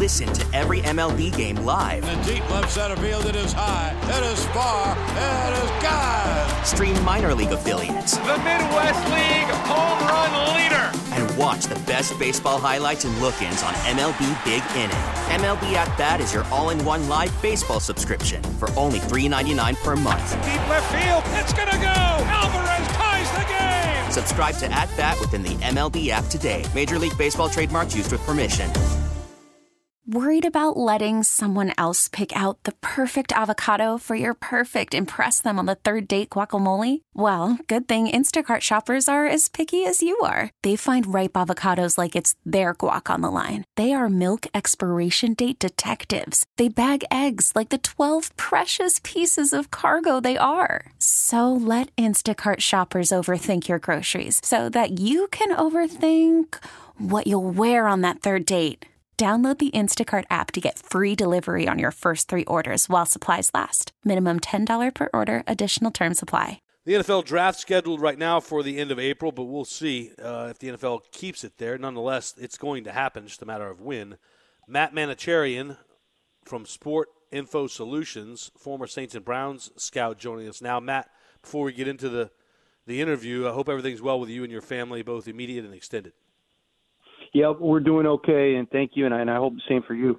Listen to every MLB game live. In the deep left center field, it is high, it is far, it is gone. Stream minor league affiliates. The Midwest League home run leader. And watch the best baseball highlights and look-ins on MLB Big Inning. MLB At Bat is your all-in-one live baseball subscription for only $3.99 per month. Deep left field, it's gonna go. Alvarez ties the game. Subscribe to At Bat within the MLB app today. Major League Baseball trademarks used with permission. Worried about letting someone else pick out the perfect avocado for your perfect impress them on the third date guacamole? Well, good thing Instacart shoppers are as picky as you are. They find ripe avocados like it's their guac on the line. They are milk expiration date detectives. They bag eggs like the 12 precious pieces of cargo they are. So let Instacart shoppers overthink your groceries so that you can overthink what you'll wear on that third date. Download the Instacart app to get free delivery on your first 3 orders while supplies last. Minimum $10 per order. Additional terms apply. The NFL draft scheduled right now for the end of April, but we'll see if the NFL keeps it there. Nonetheless, it's going to happen, just a matter of when. Matt Manicherian from Sport Info Solutions, former Saints and Browns scout, joining us now. Matt, before we get into the interview, I hope everything's well with you and your family, both immediate and extended. Yeah, we're doing okay, and thank you, and I hope the same for you.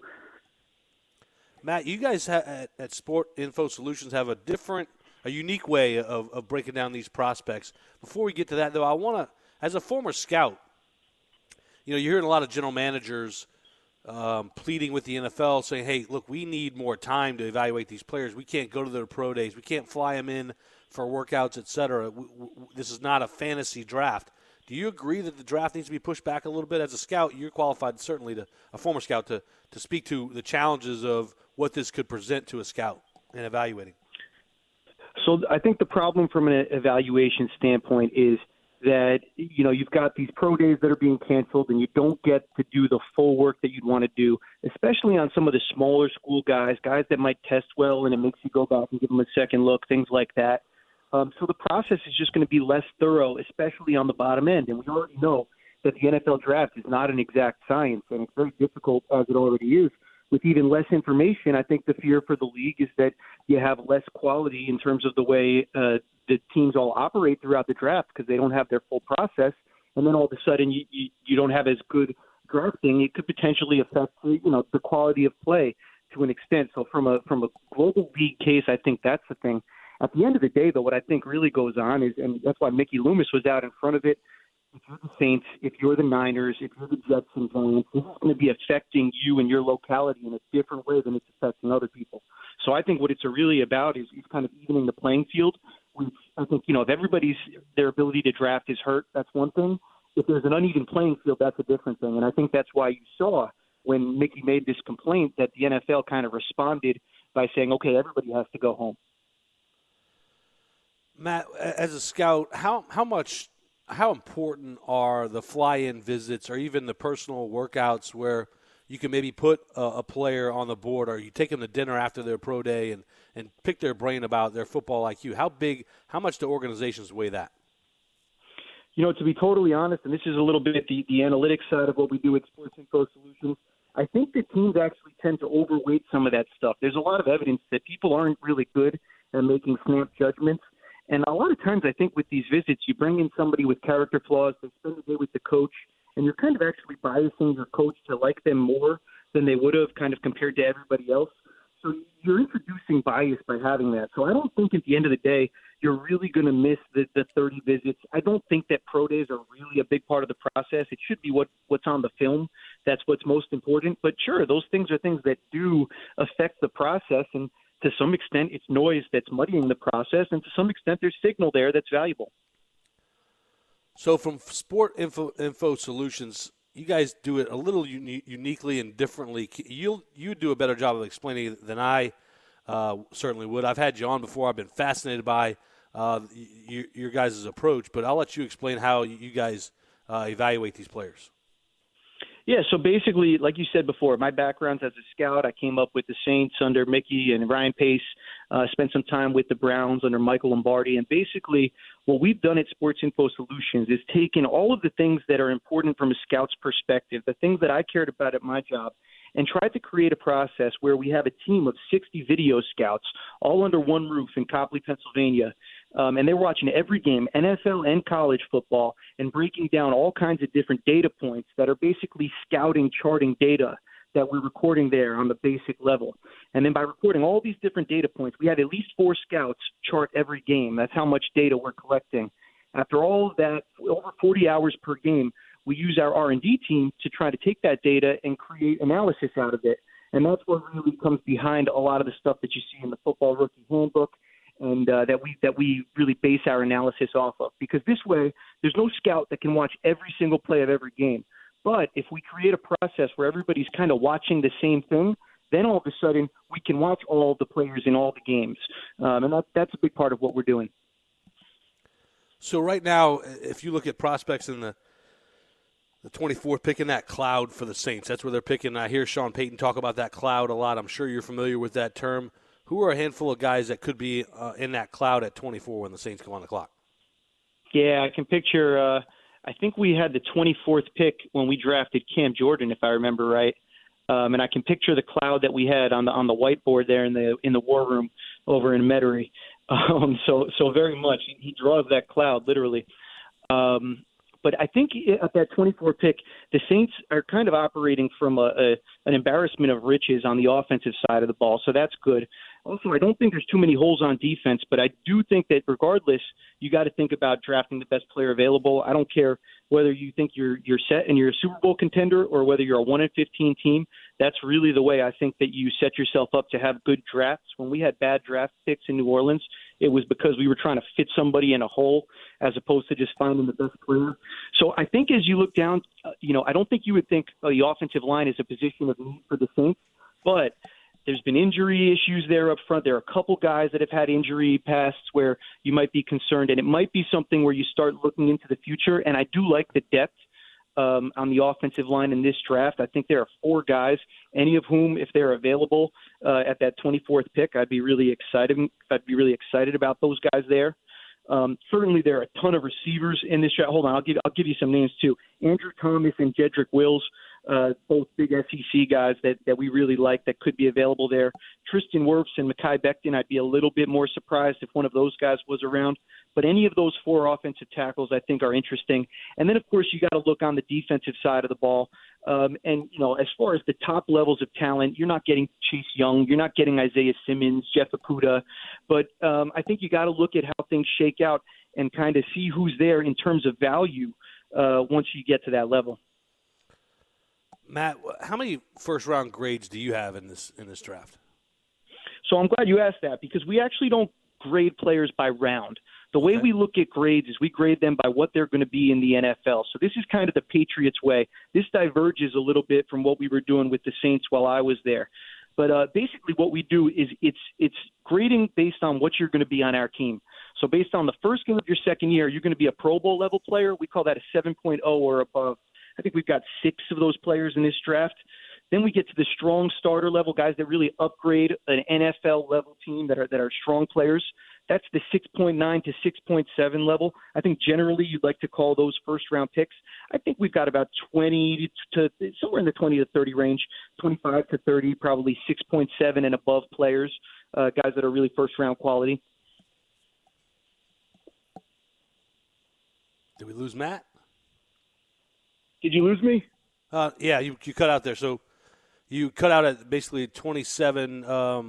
Matt, you guys at Sport Info Solutions have a unique way of breaking down these prospects. Before we get to that, though, I want to, as a former scout, you're hearing a lot of general managers pleading with the NFL, saying, hey, look, we need more time to evaluate these players. We can't go to their pro days. We can't fly them in for workouts, et cetera. This is not a fantasy draft. Do you agree that the draft needs to be pushed back a little bit? As a scout, you're qualified, certainly, a former scout, to speak to the challenges of what this could present to a scout in evaluating. So I think the problem from an evaluation standpoint is that, you've got these pro days that are being canceled and you don't get to do the full work that you'd want to do, especially on some of the smaller school guys that might test well and it makes you go back and give them a second look, things like that. So the process is just going to be less thorough, especially on the bottom end. And we already know that the NFL draft is not an exact science, and it's very difficult as it already is. With even less information, I think the fear for the league is that you have less quality in terms of the way the teams all operate throughout the draft because they don't have their full process. And then all of a sudden you don't have as good drafting. It could potentially affect the quality of play to an extent. So from a global league case, I think that's the thing. At the end of the day, though, what I think really goes on is, and that's why Mickey Loomis was out in front of it, if you're the Saints, if you're the Niners, if you're the Jets and Giants, this is going to be affecting you and your locality in a different way than it's affecting other people. So I think what it's really about is kind of evening the playing field. Which I think, if their ability to draft is hurt, that's one thing. If there's an uneven playing field, that's a different thing. And I think that's why you saw when Mickey made this complaint that the NFL kind of responded by saying, okay, everybody has to go home. Matt, as a scout, how important are the fly-in visits or even the personal workouts where you can maybe put a player on the board or you take them to dinner after their pro day and pick their brain about their football IQ? How much do organizations weigh that? To be totally honest, and this is a little bit the analytics side of what we do at Sports Info Solutions, I think that teams actually tend to overweight some of that stuff. There's a lot of evidence that people aren't really good at making snap judgments. And a lot of times I think with these visits, you bring in somebody with character flaws, they spend the day with the coach, and you're kind of actually biasing your coach to like them more than they would have kind of compared to everybody else. So you're introducing bias by having that. So I don't think at the end of the day you're really going to miss the 30 visits. I don't think that pro days are really a big part of the process. It should be what's on the film. That's what's most important. But sure, those things are things that do affect the process, and to some extent, it's noise that's muddying the process, and to some extent, there's signal there that's valuable. So from Sport Info Solutions, you guys do it a little uniquely and differently. You do a better job of explaining it than I certainly would. I've had you on before. I've been fascinated by your guys' approach, but I'll let you explain how you guys evaluate these players. Yeah, so basically, like you said before, my background's as a scout. I came up with the Saints under Mickey and Ryan Pace, spent some time with the Browns under Michael Lombardi. And basically, what we've done at Sports Info Solutions is taken all of the things that are important from a scout's perspective, the things that I cared about at my job, and tried to create a process where we have a team of 60 video scouts all under one roof in Copley, Pennsylvania. And they're watching every game, NFL and college football, and breaking down all kinds of different data points that are basically scouting, charting data that we're recording there on the basic level. And then by recording all these different data points, we have at least 4 scouts chart every game. That's how much data we're collecting. After all of that, over 40 hours per game, we use our R&D team to try to take that data and create analysis out of it. And that's what really comes behind a lot of the stuff that you see in the Football Rookie Handbook, and that we really base our analysis off of. Because this way, there's no scout that can watch every single play of every game. But if we create a process where everybody's kind of watching the same thing, then all of a sudden we can watch all the players in all the games. And that's a big part of what we're doing. So right now, if you look at prospects in the 24th, picking that cloud for the Saints, that's where they're picking. I hear Sean Payton talk about that cloud a lot. I'm sure you're familiar with that term. Who are a handful of guys that could be in that cloud at 24 when the Saints come on the clock? Yeah, I can picture I think we had the 24th pick when we drafted Cam Jordan, if I remember right. And I can picture the cloud that we had on the whiteboard there in the war room over in Metairie. So very much he draws that cloud literally. But I think at that 24 pick, the Saints are kind of operating from an embarrassment of riches on the offensive side of the ball, so that's good. Also, I don't think there's too many holes on defense, but I do think that regardless, you got to think about drafting the best player available. I don't care whether you think you're set and you're a Super Bowl contender or whether you're a 1-15 team. That's really the way I think that you set yourself up to have good drafts. When we had bad draft picks in New Orleans, it was because we were trying to fit somebody in a hole as opposed to just finding the best player. So I think as you look down, I don't think you would think the offensive line is a position of need for the Saints, but there's been injury issues there up front. There are a couple guys that have had injury pasts where you might be concerned, and it might be something where you start looking into the future. And I do like the depth on the offensive line in this draft. I think there are 4 guys, any of whom, if they're available at that 24th pick, I'd be really excited about those guys there. Certainly, there are a ton of receivers in this draft. Hold on, I'll give you some names too. Andrew Thomas and Jedrick Wills, both big SEC guys that we really like that could be available there. Tristan Wirfs and Mekhi Becton, I'd be a little bit more surprised if one of those guys was around. But any of those 4 offensive tackles I think are interesting. And then, of course, you got to look on the defensive side of the ball. As far as the top levels of talent, you're not getting Chase Young. You're not getting Isaiah Simmons, Jeff Okudah. But I think you got to look at how things shake out and kind of see who's there in terms of value once you get to that level. Matt, how many first-round grades do you have in this draft? So I'm glad you asked that because we actually don't grade players by round. The way we look at grades is we grade them by what they're going to be in the NFL. So this is kind of the Patriots way. This diverges a little bit from what we were doing with the Saints while I was there. But basically what we do is it's grading based on what you're going to be on our team. So based on the first game of your second year, you're going to be a Pro Bowl level player. We call that a 7.0 or above. I think we've got 6 of those players in this draft. Then we get to the strong starter level, guys that really upgrade an NFL level team that are strong players. That's the 6.9 to 6.7 level. I think generally you'd like to call those first-round picks. I think we've got about 20 to somewhere in the 20 to 30 range, 25 to 30, probably 6.7 and above players, guys that are really first-round quality. Did we lose Matt? Did you lose me? Yeah, you cut out there. So you cut out at basically 27,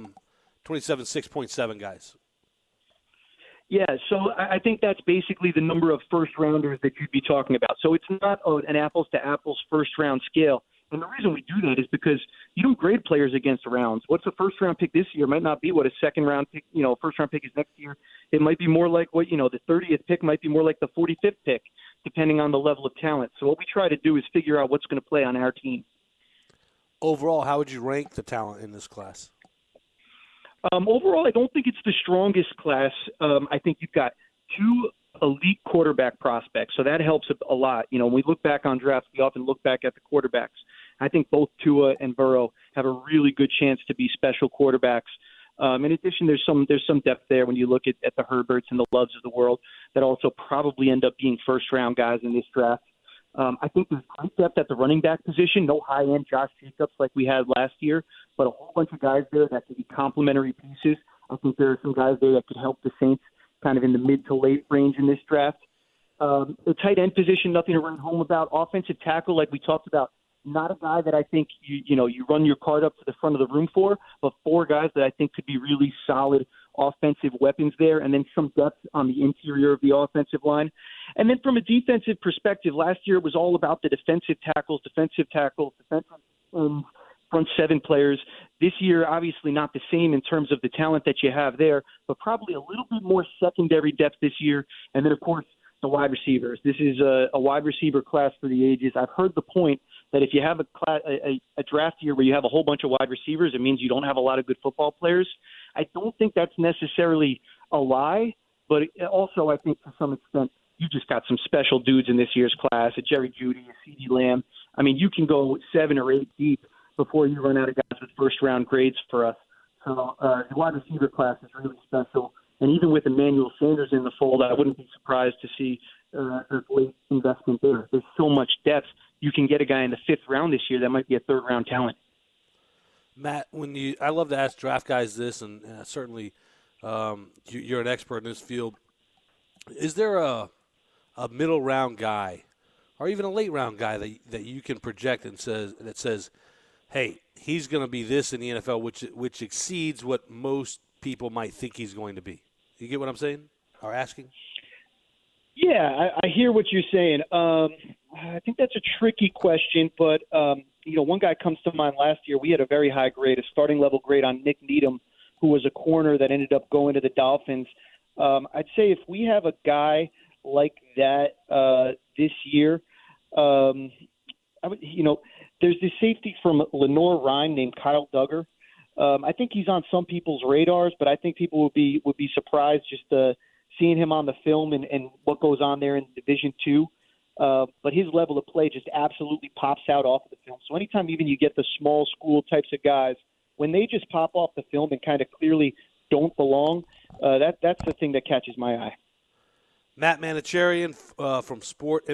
6.7 guys. Yeah, so I think that's basically the number of first-rounders that you'd be talking about. So it's not an apples-to-apples first-round scale. And the reason we do that is because you don't grade players against rounds. What's a first-round pick this year might not be what a second-round pick, first-round pick is next year. It might be more like what, the 30th pick might be more like the 45th pick, depending on the level of talent. So what we try to do is figure out what's going to play on our team. Overall, how would you rank the talent in this class? Overall, I don't think it's the strongest class. I think you've got 2 elite quarterback prospects, so that helps a lot. When we look back on drafts, we often look back at the quarterbacks. I think both Tua and Burrow have a really good chance to be special quarterbacks. In addition, there's some depth there when you look at the Herberts and the Loves of the world that also probably end up being first-round guys in this draft. I think there's great depth at the running back position. No high-end Josh Jacobs like we had last year, but a whole bunch of guys there that could be complementary pieces. I think there are some guys there that could help the Saints kind of in the mid to late range in this draft. The tight end position, nothing to write home about. Offensive tackle, like we talked about, not a guy that I think you run your card up to the front of the room for, but 4 guys that I think could be really solid offensive weapons there, and then some depth on the interior of the offensive line. And then from a defensive perspective, last year it was all about the defensive tackles, defensive front 7 players. This year, obviously not the same in terms of the talent that you have there, but probably a little bit more secondary depth this year. And then, of course, the wide receivers. This is a wide receiver class for the ages. I've heard the point that if you have a draft year where you have a whole bunch of wide receivers, it means you don't have a lot of good football players. I don't think that's necessarily a lie, but also I think to some extent you just got some special dudes in this year's class, a Jerry Jeudy, a CeeDee Lamb. I mean, you can go 7 or 8 deep before you run out of guys with first-round grades for us. So the wide receiver class is really special. And even with Emmanuel Sanders in the fold, I wouldn't be surprised to see a late investment there. There's so much depth. You can get a guy in the 5th round this year that might be a 3rd-round talent. Matt, I love to ask draft guys this, and certainly you're an expert in this field. Is there a middle-round guy or even a late-round guy that you can project and says, hey, he's going to be this in the NFL, which exceeds what most people might think he's going to be? You get what I'm saying or asking? Yeah, I hear what you're saying. I think that's a tricky question, but one guy comes to mind last year. We had a very high grade, a starting level grade on Nick Needham, who was a corner that ended up going to the Dolphins. I'd say if we have a guy like that this year, there's this safety from Lenore-Rhyne named Kyle Duggar. I think he's on some people's radars, but I think people would be surprised just seeing him on the film and what goes on there in Division II. But his level of play just absolutely pops out off of the film. So anytime even you get the small school types of guys, when they just pop off the film and kind of clearly don't belong, that's the thing that catches my eye. Matt Manocherian from Sport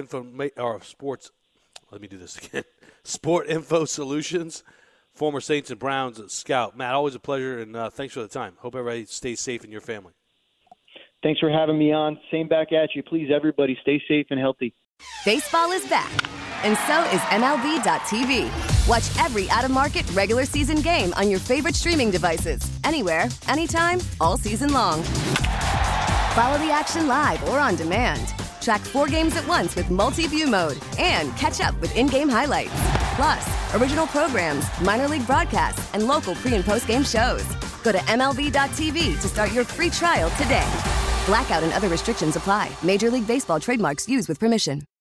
Info Solutions, former Saints and Browns scout. Matt, always a pleasure, and thanks for the time. Hope everybody stays safe in your family. Thanks for having me on. Same back at you. Please, everybody, stay safe and healthy. Baseball is back, and so is MLB.tv. Watch every out-of-market regular season game on your favorite streaming devices, anywhere, anytime, all season long. Follow the action live or on demand. Track 4 games at once with multi-view mode and catch up with in-game highlights. Plus, original programs, minor league broadcasts, and local pre- and post-game shows. Go to MLB.tv to start your free trial today. Blackout and other restrictions apply. Major League Baseball trademarks used with permission.